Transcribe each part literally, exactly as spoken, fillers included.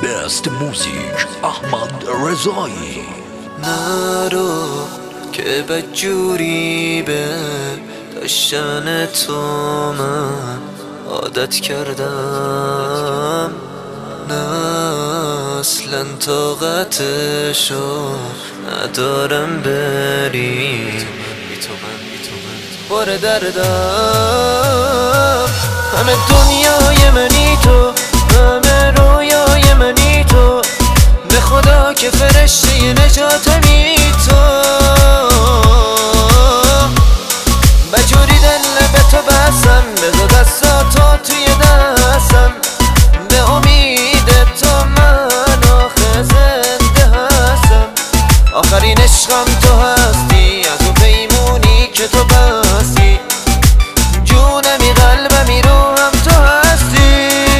best music احمد رضایی. نرو که بدجوری به داشتن تو من عادت کردم، نه اصلا طاقتشو ندارم بری بار دردم. همه دنیای منی تو، همه رویای منی تو، به خدا که فرشته نجاتمی تو. بجوری دل به تو بستم، بذار دستاتو توی دستم، به امید تو من آخه زنده هستم. آخرین عشقم تو هستی، از اون پیمونی که تو بستی، جونمی قلبمی روحم تو هستی.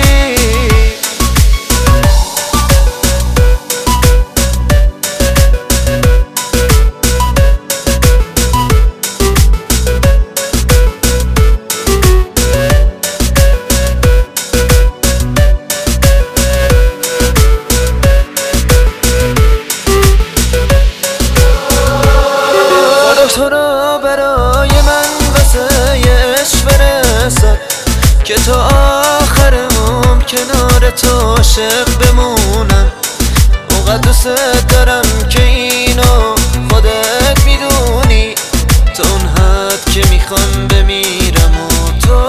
تو را برای من واسه عشق برسد که تا آخر عمر کنار تو عاشق بمونم. اونقدر دوست دارم که اینو خودت میدونی، تا اون حد که میخوام بمیرم و تو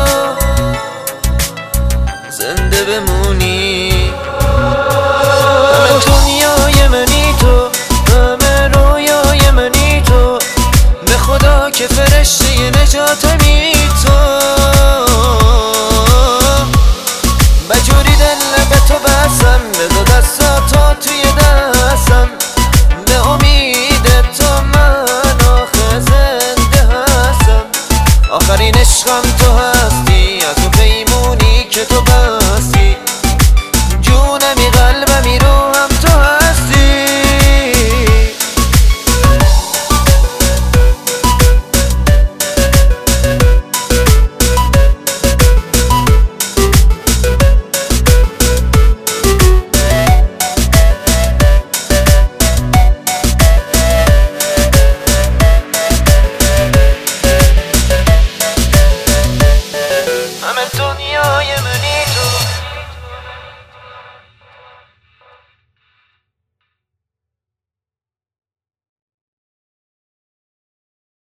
زنده بمونی. همه دنیای منی تو، همه رویای منی تو، به خدا که فرشته نجات